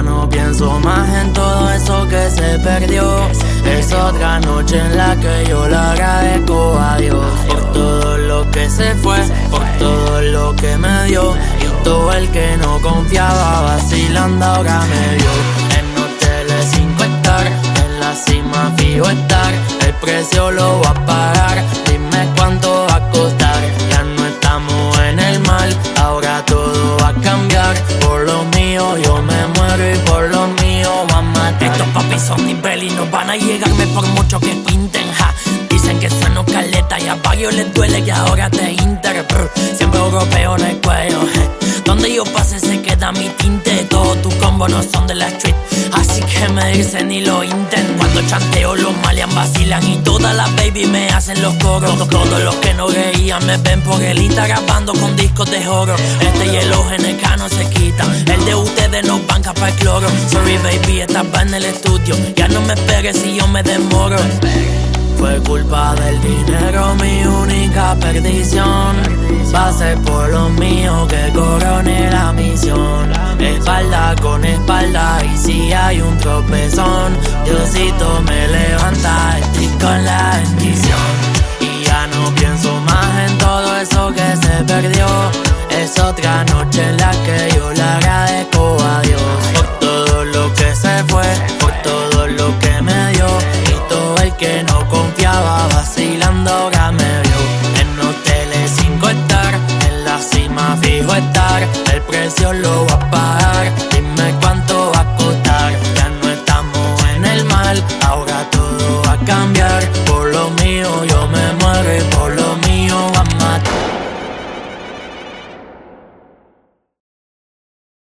no pienso más en todo eso que se perdió. Es otra noche en la que yo le agradezco a Dios por todo lo que se fue, por todo lo que me dio. Y todo el que no confiaba vacilando ahora me vio. En hoteles 5 estar, en la cima fijo estar. El precio lo voy a pagar, dime cuánto va a costar. Ya no estamos en el mal, ahora todo va a cambiar. Por lo mío yo me muero y por lo mío va a matar. Estos papis son nivel y no van a llegarme por mucho que pinten, ja. Dicen que sueno caleta y a varios les duele que ahora te inter. Siempre europeo en el cuello, donde yo pase se queda mi tinte. Todos tus combos no son de la street, así que me dicen y lo intento. Cuando chanteo los malean, vacilan y todas las baby me hacen los coros. Todos los que no veían me ven por el Insta grabando con discos de oro. Este y el GNK no se quita, el de ustedes no banca para el cloro. Sorry baby, estaba en el estudio, ya no me esperes si yo me demoro. Fue culpa del dinero mi única perdición. Pasé por lo mío que coroné la misión. Espalda con espalda y si hay un tropezón, Diosito me levanta, estoy con la bendición. Y ya no pienso más en todo eso que se perdió. Es otra noche en la que yo le agradezco a Dios por todo lo que se fue, por todo lo que me dio. Y todo el que no confiaba vacilando ahora me vio. En hoteles 5 estar, en la cima fijo estar. El precio lo voy a pagar, dime cuánto va a costar. Ya no estamos en el mal, ahora todo va a cambiar. Por lo mío yo